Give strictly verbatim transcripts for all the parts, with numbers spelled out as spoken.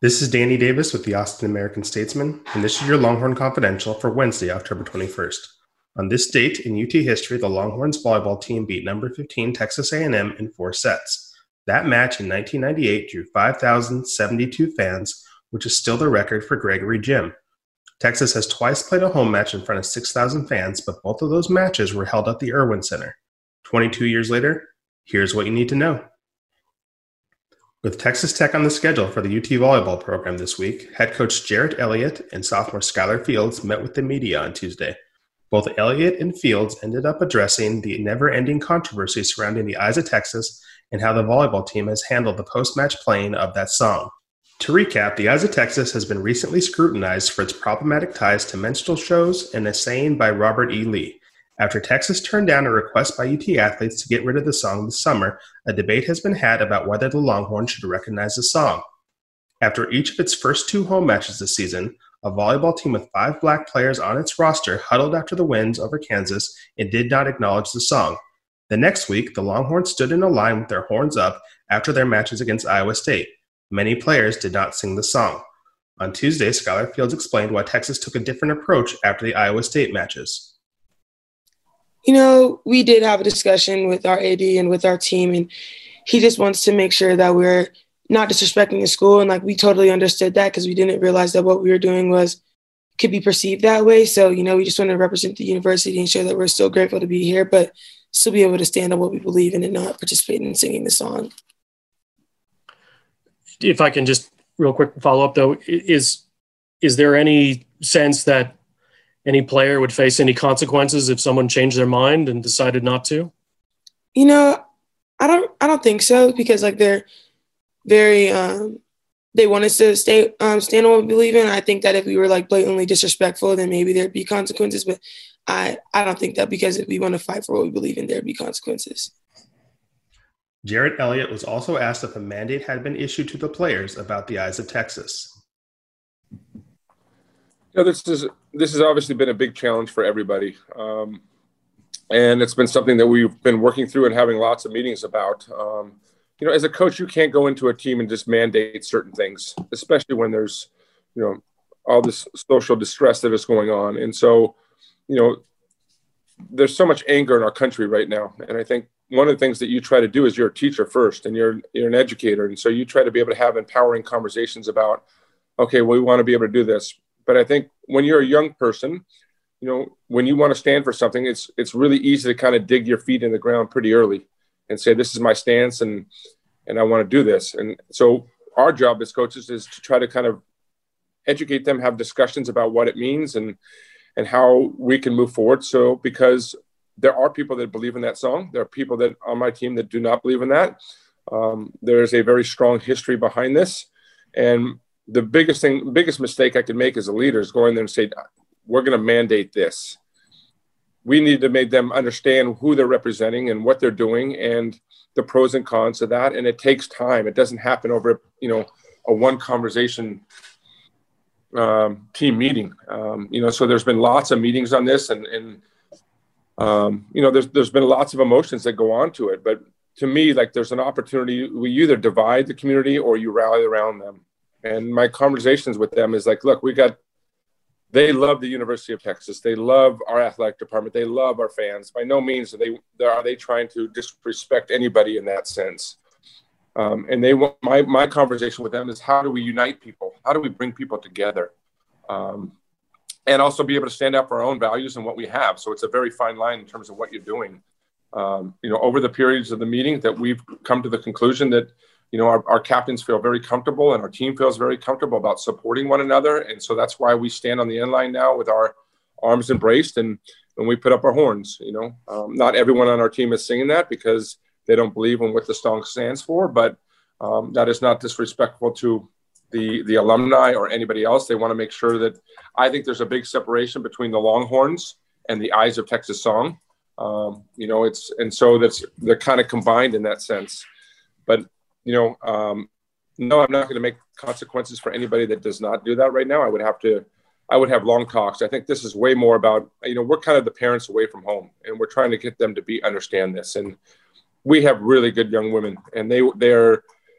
This is Danny Davis with the Austin American Statesman, and this is your Longhorn Confidential for Wednesday, October twenty-first. On this date in U T history, the Longhorns volleyball team beat number fifteen Texas A and M in four sets. That match in nineteen ninety-eight drew five thousand seventy-two fans, which is still the record for Gregory Gym. Texas has twice played a home match in front of six thousand fans, but both of those matches were held at the Irwin Center. twenty-two years later, here's what you need to know. With Texas Tech on the schedule for the U T volleyball program this week, head coach Jarrett Elliott and sophomore Skylar Fields met with the media on Tuesday. Both Elliott and Fields ended up addressing the never-ending controversy surrounding the Eyes of Texas and how the volleyball team has handled the post-match playing of that song. To recap, the Eyes of Texas has been recently scrutinized for its problematic ties to minstrel shows and a saying by Robert E. Lee. After Texas turned down a request by U T athletes to get rid of the song this summer, a debate has been had about whether the Longhorns should recognize the song. After each of its first two home matches this season, a volleyball team with five black players on its roster huddled after the wins over Kansas and did not acknowledge the song. The next week, the Longhorns stood in a line with their horns up after their matches against Iowa State. Many players did not sing the song. On Tuesday, Skylar Fields explained why Texas took a different approach after the Iowa State matches. You know, we did have a discussion with our A D and with our team, and he just wants to make sure that we're not disrespecting the school. And, like, we totally understood that because we didn't realize that what we were doing was could be perceived that way. So, you know, we just want to represent the university and show that we're still grateful to be here, but still be able to stand on what we believe in and not participate in singing the song. If I can just real quick follow up, though, is is there any sense that any player would face any consequences if someone changed their mind and decided not to? You know, I don't I don't think so because, like, they're very um, they want us to stay um, stand on what we believe in. I think that if we were, like, blatantly disrespectful, then maybe there'd be consequences. But I, I don't think that because if we want to fight for what we believe in, there'd be consequences. Jarrett Elliott was also asked if a mandate had been issued to the players about the Eyes of Texas. You know, this is this has obviously been a big challenge for everybody, um, and it's been something that we've been working through and having lots of meetings about. Um, you know, as a coach, you can't go into a team and just mandate certain things, especially when there's, you know, all this social distress that is going on. And so, you know, there's so much anger in our country right now, and I think one of the things that you try to do is you're a teacher first, and you're you're an educator, and so you try to be able to have empowering conversations about, okay, well, we want to be able to do this. But I think when you're a young person, you know, when you want to stand for something, it's it's really easy to kind of dig your feet in the ground pretty early and say, this is my stance and and I want to do this. And so our job as coaches is to try to kind of educate them, have discussions about what it means and and how we can move forward. So because there are people that believe in that song. There are people that on my team that do not believe in that. Um, there is a very strong history behind this. And the biggest thing, biggest mistake I could make as a leader is going there and say, we're going to mandate this. We need to make them understand who they're representing and what they're doing and the pros and cons of that. And it takes time. It doesn't happen over, you know, a one conversation um, team meeting. Um, you know, so there's been lots of meetings on this and, and um, you know, there's, there's been lots of emotions that go on to it. But to me, like, there's an opportunity. We either divide the community or you rally around them. And my conversations with them is like, look, we got, they love the University of Texas. They love our athletic department. They love our fans. By no means are they, are they trying to disrespect anybody in that sense. Um, and they want, my, my conversation with them is how do we unite people? How do we bring people together? Um, and also be able to stand up for our own values and what we have. So it's a very fine line in terms of what you're doing. Um, you know, over the periods of the meeting that we've come to the conclusion that, you know, our, our captains feel very comfortable and our team feels very comfortable about supporting one another. And so that's why we stand on the end line now with our arms embraced and when we put up our horns. You know, um, not everyone on our team is singing that because they don't believe in what the song stands for, but um, that is not disrespectful to the, the alumni or anybody else. They want to make sure that I think there's a big separation between the Longhorns and the Eyes of Texas song. Um, you know, it's, and so that's, they're kind of combined in that sense, but you know, um, no, I'm not going to make consequences for anybody that does not do that right now. I would have to, I would have long talks. I think this is way more about, you know, we're kind of the parents away from home and we're trying to get them to be, understand this. And we have really good young women and they, they're,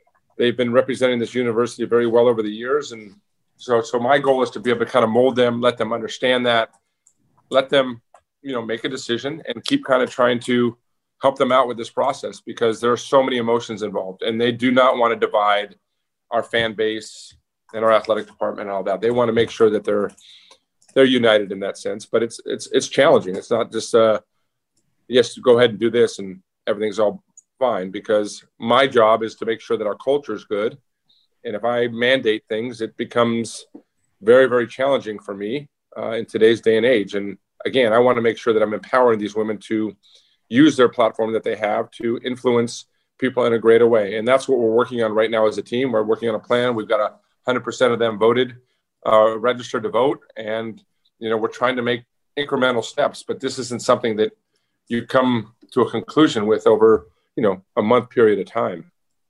they've been representing this university very well over the years. And so, so my goal is to be able to kind of mold them, let them understand that, let them, you know, make a decision and keep kind of trying to help them out with this process, because there are so many emotions involved, and they do not want to divide our fan base and our athletic department and all that. They want to make sure that they're they're united in that sense. But it's it's it's challenging. It's not just uh, yes, go ahead and do this and everything's all fine, because my job is to make sure that our culture is good. And if I mandate things, it becomes very, very challenging for me uh, in today's day and age. And again, I want to make sure that I'm empowering these women to use their platform that they have to influence people in a greater way. And that's what we're working on right now as a team. We're working on a plan. We've got a hundred percent of them voted, uh, registered to vote. And, you know, we're trying to make incremental steps, but this isn't something that you come to a conclusion with over, you know, a month period of time.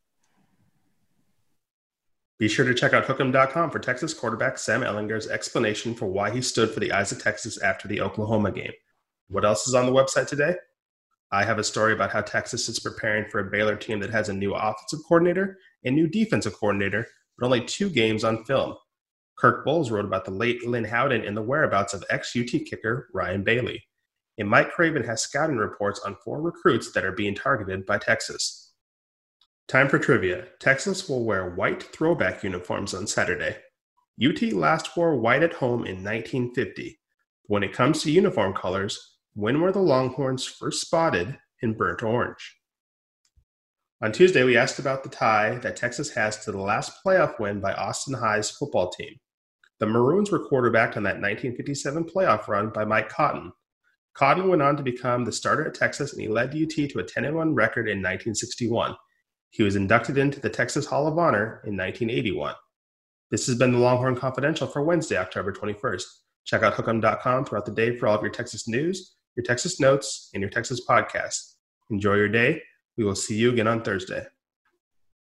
Be sure to check out hook em dot com for Texas quarterback Sam Ehlinger's explanation for why he stood for the Eyes of Texas after the Oklahoma game. What else is on the website today? I have a story about how Texas is preparing for a Baylor team that has a new offensive coordinator and new defensive coordinator, but only two games on film. Kirk Bowles wrote about the late Lynn Howden and the whereabouts of ex-U T kicker Ryan Bailey. And Mike Craven has scouting reports on four recruits that are being targeted by Texas. Time for trivia. Texas will wear white throwback uniforms on Saturday. U T last wore white at home in nineteen fifty. When it comes to uniform colors, when were the Longhorns first spotted in burnt orange? On Tuesday, we asked about the tie that Texas has to the last playoff win by Austin High's football team. The Maroons were quarterbacked on that nineteen fifty-seven playoff run by Mike Cotton. Cotton went on to become the starter at Texas, and he led U T to a ten and one record in nineteen sixty-one. He was inducted into the Texas Hall of Honor in nineteen eighty-one. This has been the Longhorn Confidential for Wednesday, October twenty-first. Check out hook em dot com throughout the day for all of your Texas news, your Texas notes, and your Texas podcasts. Enjoy your day. We will see you again on Thursday.